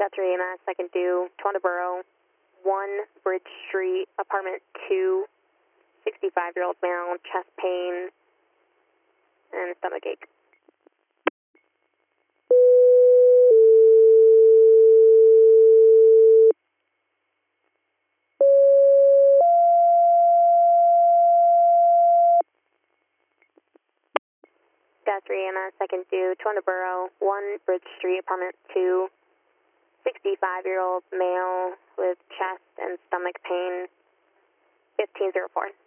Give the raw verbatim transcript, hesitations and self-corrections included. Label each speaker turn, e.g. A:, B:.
A: Guthrie E M S, second due, Toronto Borough, one Bridge Street, apartment two, sixty-five-year-old male, chest pain and stomach ache. Guthrie E M S, second due, Toronto Borough, one Bridge Street, apartment two, sixty-five-year-old male with chest and stomach pain, fifteen oh four.